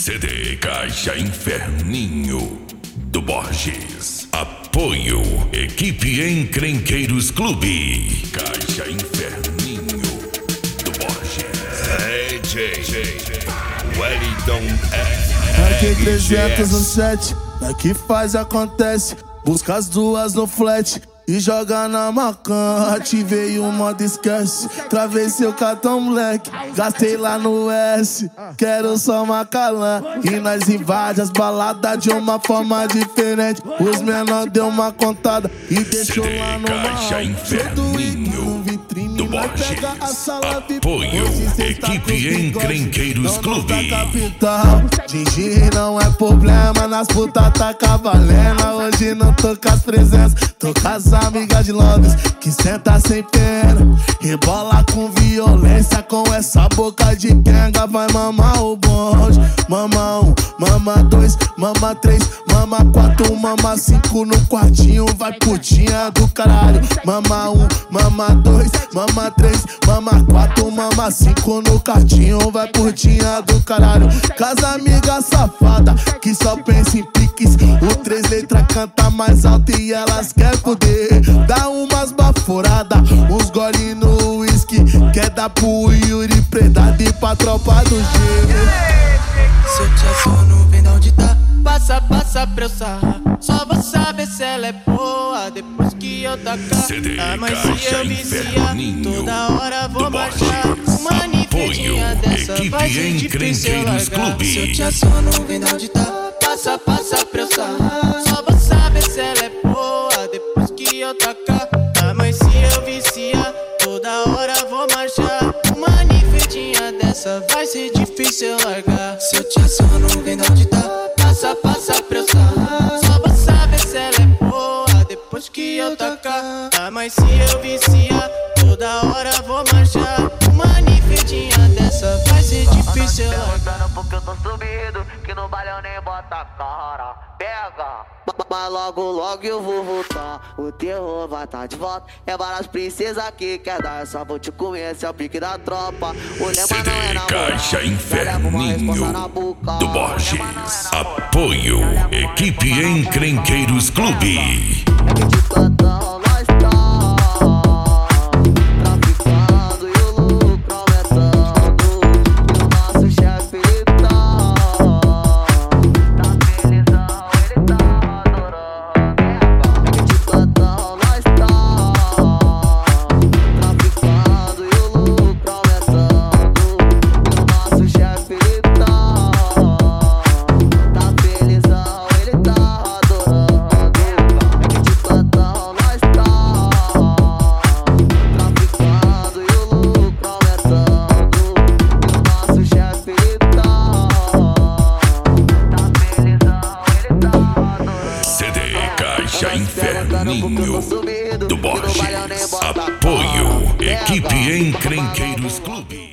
CD Caixa Inferninho do Borges. Apoio Equipe Encrenqueiros Clube. Caixa Inferninho do Borges. DJ Wellington Aqui 307, aqui faz acontece. Busca as duas no flat e joga na macan. Ativei o modo esquece. Travei seu cartão, moleque. Gastei lá no S. Quero só Macalã. E nós invade as baladas de uma forma diferente. Os menor deu uma contada e deixou lá no Caixa Inferninho do Borges. Apoio Equipe Encrenqueiros Clube. Gigi não é problema, nas putas tá cavalena. Hoje não tô com as presenças, tô com as amigas de Londres que senta sem pena. Rebola com violência, com essa boca de quenga. Vai mamar o bonde. Mama 1, mama 2, mama 3, mama 4, mama 5 no quartinho. Vai putinha do caralho. Mama 1, mama 2, mama 3, mama 4, mama 5 no quartinho. Vai putinha do caralho. Casa amiga safada que só pensa em piques. O 3 letras canta mais alto e elas quer poder. Dá umas baforadas, uns gole no whisky. Quer dar pro Yuri Predado e pra tropa do G. Se eu te assono, vem de onde tá. Passa pra eu sarrar. Só vou saber se ela é boa depois que eu tacar. CD Mas se Caixa eu viciar, Inferninho toda hora vou do marchar. Borges. Uma nivetinha Apoio dessa vai ser Equipe difícil eu Encrenqueiros largar. Clube. Se eu te assono, vem de onde tá. Passa pra eu sarrar. Só vou saber se ela é boa depois que eu tacar. Mas se eu viciar, toda hora vou marchar. Uma nivetinha dessa vai ser difícil eu largar. Se eu te assono, vem de onde tá. Passa pra eu sarrar. Só vou saber se ela é boa depois que eu tacar. Mas se eu viciar, toda hora vou marchar. Uma nivetinha dessa vai ser difícil eu largar. Porque eu tô subido, que no baile eu nem bota a cara. Pega! Mas logo eu vou voltar. O terror vai tá de volta. É várias princesas que quer dar. Eu só vou te comer, esse é o pique da tropa. O lema CD não é namorar. Caixa Inferninho do Borges. Apoio Equipe Encrenqueiros Clube. De plantão nós tá traficando e o lucro aumentando. O nosso chefe tá felizão, ele tá adorando. De plantão nós tá traficando e o lucro aumentando. O nosso chefe tá felizão, ele tá adorando. De plantão nós tá traficando e o lucro aumentando. O nosso chefe tá felizão, ele tá adorando. CD Caixa Inferninho do Borges. Apoio Equipe Encrenqueiros Clube.